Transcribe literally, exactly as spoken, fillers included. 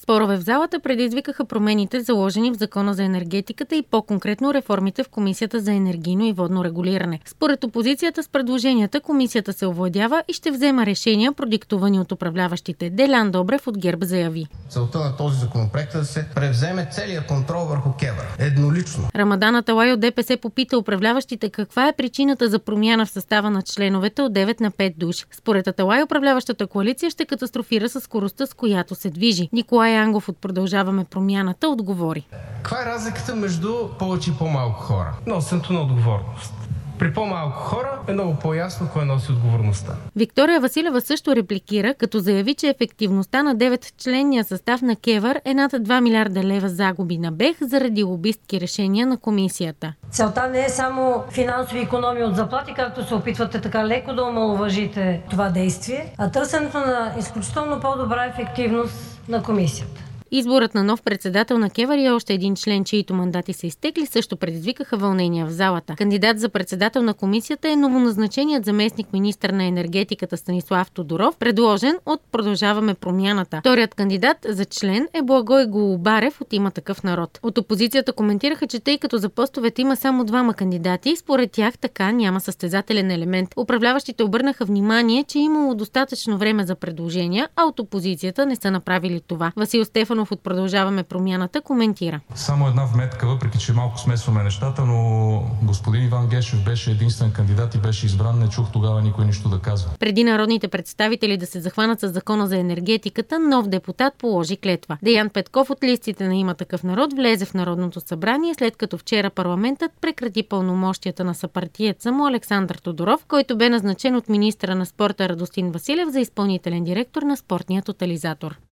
Спорове в залата предизвикаха промените, заложени в Закона за енергетиката и по-конкретно реформите в Комисията за енергийно и водно регулиране. Според опозицията с предложенията, комисията се овладява и ще взема решения, продиктувани от управляващите. Делян Добрев от ГЕРБ заяви: целта на този законопроект е да се превземе целият контрол върху КЕВР еднолично. Рамадан Аталай от ДПС попита управляващите каква е причината за промяна в състава на членовете от девет на пет души. Според Аталай, управляващата коалиция ще катастрофира със скоростта, с която се движи. Николай Ангов от Продължаваме промяната отговори: каква е разликата между повече и по-малко хора? Носенето на отговорност. При по-малко хора е много по-ясно кой носи отговорността. Виктория Василева също репликира, като заяви, че ефективността на деветчленния състав на КЕВР е над два милиарда лева загуби на БЕХ заради лобистки решения на комисията. Целта не е само финансови икономии от заплати, както се опитвате така леко да омаловажите това действие, а търсенето на изключително по-добра ефективност на комисията. Изборът на нов председател на КЕВР и още един член, чието мандати са изтекли, също предизвикаха вълнения в залата. Кандидат за председател на комисията е новоназначеният заместник-министър на енергетиката Станислав Тодоров, предложен от Продължаваме промяната. Вторият кандидат за член е Благой Голубарев от Има такъв народ. От опозицията коментираха, че тъй като за постовете има само двама кандидати, според тях така няма състезателен елемент. Управляващите обърнаха внимание, че е имало достатъчно време за предложения, а от опозицията не са направили това. Васил Стефанов от Продължаваме промяната коментира: само една вметка, въпреки че малко смесваме нещата, но господин Иван Гешев беше единствен кандидат и беше избран. Не чух тогава никой нищо да казва. Преди народните представители да се захванат с Закона за енергетиката, нов депутат положи клетва. Деян Петков от листите на Има такъв народ влезе в Народното събрание, след като вчера парламентът прекрати пълномощията на съпартиеца му Александър Тодоров, който бе назначен от министъра на спорта Радостин Василев за изпълнителен директор на Спортния тотализатор.